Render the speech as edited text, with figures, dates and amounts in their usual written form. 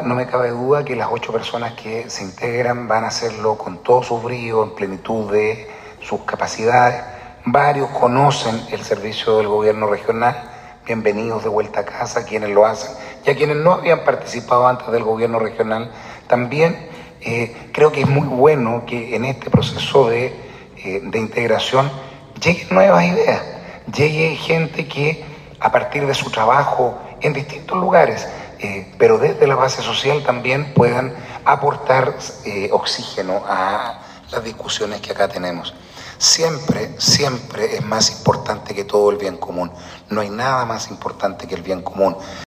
no me cabe duda que las 8 personas que se integran van a hacerlo con todo su brío, en plenitud de sus capacidades. Varios conocen el servicio del gobierno regional, bienvenidos de vuelta a casa quienes lo hacen, y a quienes no habían participado antes del gobierno regional también. Creo que es muy bueno que en este proceso de integración lleguen nuevas ideas, llegue gente que a partir de su trabajo en distintos lugares, pero desde la base social también puedan aportar oxígeno a las discusiones que acá tenemos. Siempre es más importante que todo el bien común. No hay nada más importante que el bien común.